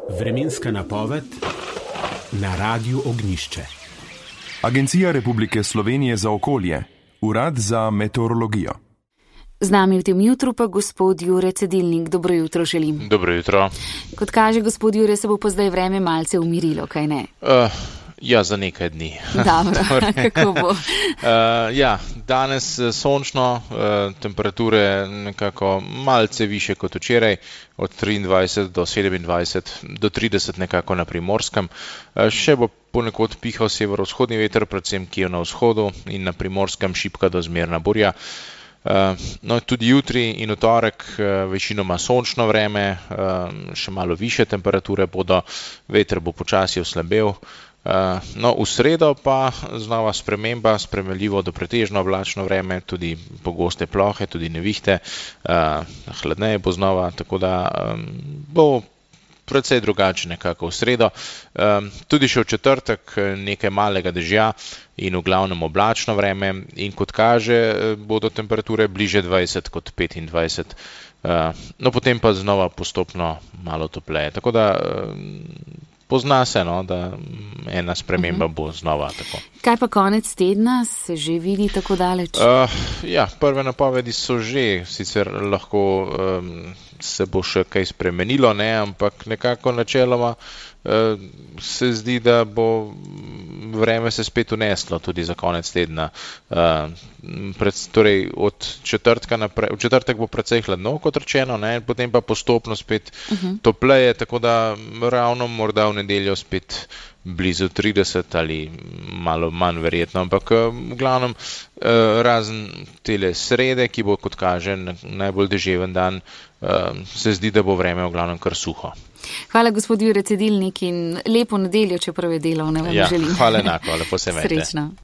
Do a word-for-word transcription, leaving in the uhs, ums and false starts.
Vremenska napoved na Radiu Ognjišče. Agencija Republike Slovenije za okolje, Urad za meteorologijo. Z nami v tem jutru pa gospod Jure Cedilnik. Dobro jutro želim. Dobro jutro. Kot kaže gospod Jure, se bo pa zdaj vreme malce umirilo, kaj ne? Uh, ja, za nekaj dni. Dobro, kako bo? uh, ja, danes sončno, uh, temperature nekako malce više kot včeraj, od triindvajset do sedemindvajset, do trideset nekako na Primorskem. Uh, še bo ponekod pihal severovzhodni veter, predvsem kje na vzhodu, in na Primorskem šibka do zmerna burja. Uh, no, tudi jutri in v torek uh, večinoma sončno vreme, uh, še malo više temperature bodo, veter bo počasi oslabel. Uh, no, v sredo pa znova sprememba, spremenljivo do pretežno oblačno vreme, tudi pogoste plohe, tudi nevihte, uh, hladneje bo znova, tako da um, bo precej drugače nekako v sredo. Um, tudi še v četrtek nekaj malega dežja in v glavnem oblačno vreme, in kot kaže, bodo temperature bliže dvajset kot petindvajset. Uh, no, potem pa znova postopno malo topleje. Tako da um, pozna se, no, da ena sprememba uh-huh. bo znova tako. Kaj pa konec tedna, se že vidi tako daleč? Uh, ja, prve napovedi so že, sicer lahko um, se bo še kaj spremenilo, ne, ampak nekako načeloma uh, se zdi, da bo vreme se spet uneslo tudi za konec tedna. Uh, pred, torej od četrtka naprej, v četrtek bo precej hladno, kot rečeno, ne, potem pa postopno spet uh-huh. topleje, tako da ravno morda v nedeljo spet blizu trideset ali malo manj verjetno, ampak v glavnem razen tele srede, ki bo, kot kaže, najbolj deževen dan, se zdi, da bo vreme v glavnem kar suho. Hvala, gospod Jure Cedilnik, in lepo nedeljo, čeprav je delovno, vam ja, želim. Hvala enako, lepo se imejte. Srečno.